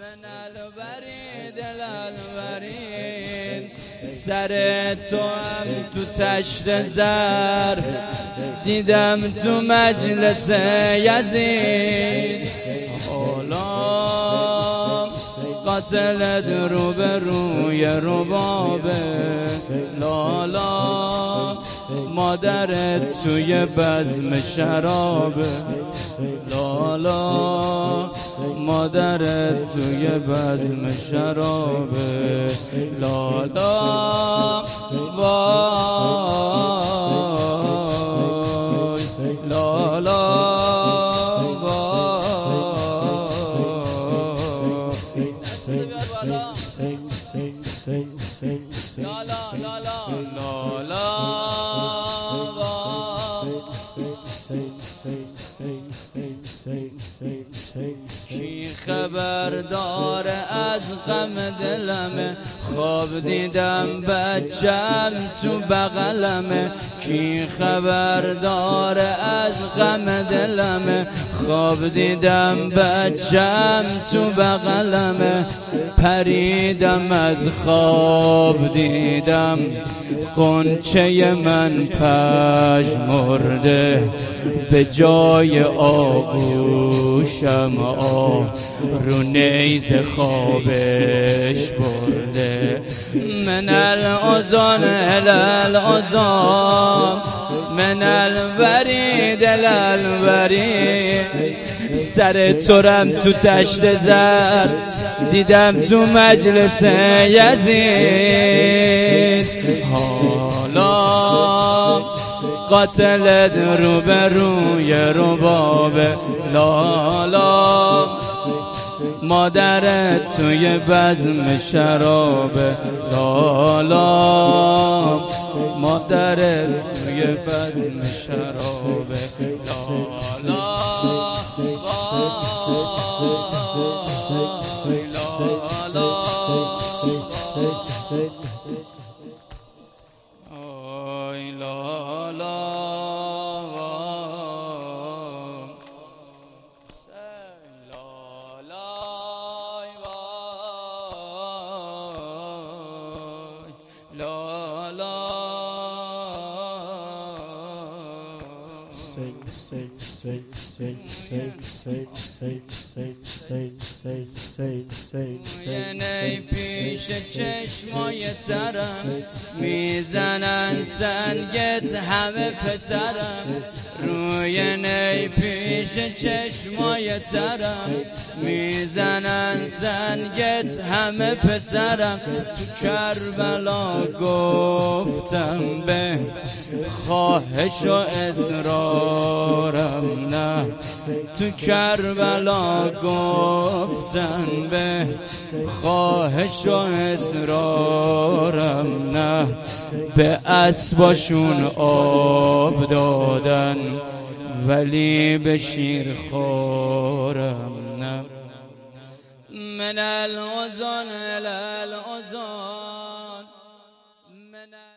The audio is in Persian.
من الورید الورید سر تو هم تو تشت زر دیدم تو مجلس یزید حالا قاتلت رو به روی ربابه لالا مادرت توی بزم شرابه لالا مادرت توی بزم شرابه لالا وای لالا کی خبردار از غم دلمه خواب دیدم بچم تو بغلمه کی خبردار از غم دلمه خواب دیدم بچم تو بغلمه پریدم از خواب دیدم غنچه من پژمرده به جای آغوشم رو نیز خوابش برده من الازان الالازان من الورید الورید سر تورم تو تشت زر دیدم تو مجلس یزید حالا قاتلت رو به روی ربابه لالا مادرت توی بزم شرابه لالا مادرت توی بزم شرابه لالا یعنی پیش چشمای ترم میزنن سنگت همه پسرم روی نی پیش چشمای ترم میزنن سنگت همه پسرم تو کربلا گفتم به خواهش و اصرارم نه تو کربلا گفتن به خواهش و اصرارم نه به اسباشون آب دادن ولی به شیر خورم نه من الازان الازان